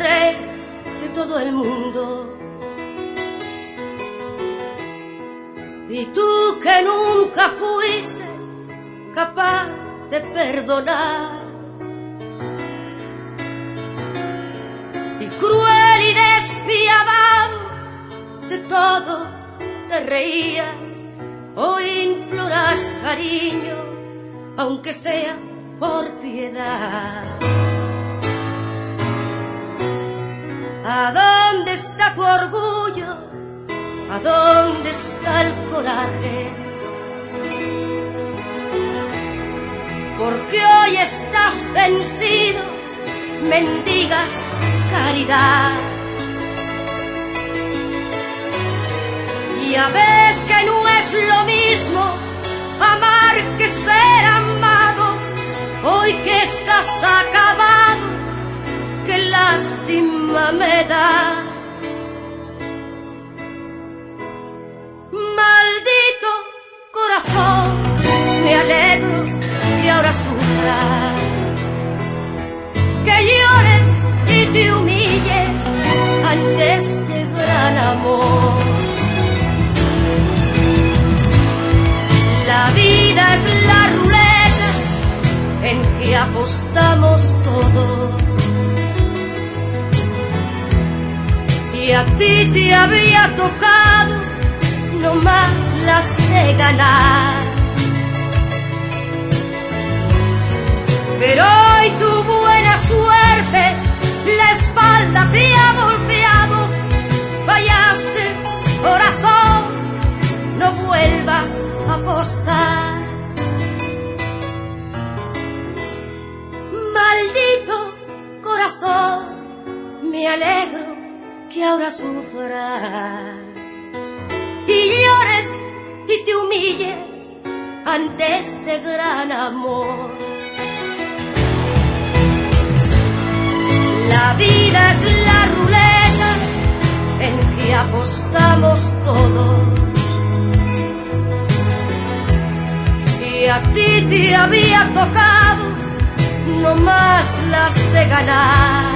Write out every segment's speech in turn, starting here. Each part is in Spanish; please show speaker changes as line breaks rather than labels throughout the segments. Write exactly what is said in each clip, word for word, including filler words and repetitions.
rey de todo el mundo. Y tú que nunca fuiste capaz de perdonar, y cruel y despiadado de todo te reías, hoy imploras cariño, aunque sea por piedad. ¿A dónde está tu orgullo? ¿A dónde está el coraje? Porque hoy estás vencido, mendigas caridad. Ya ves que no es lo mismo amar que ser amado. Hoy que estás acabado, qué lástima me da. Maldito corazón, me alegro que ahora sufras, que llores y te humilles ante este gran amor. La vida es la ruleta en que apostamos todos, y a ti te había tocado no más las de ganar. Pero hoy tu buena suerte la espalda te ha volteado. Fallaste, corazón, no vuelvas a apostar. Maldito corazón, me alegro que ahora sufras, y llores y te humilles ante este gran amor. La vida es la ruleta en que apostamos todos, y a ti te había tocado no más las de ganar.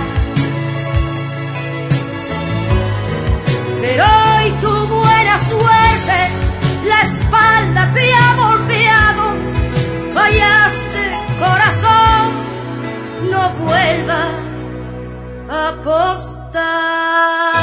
Pero hoy tu buena suerte la espalda te ha volteado. Fallaste, corazón, no vuelvas a apostar.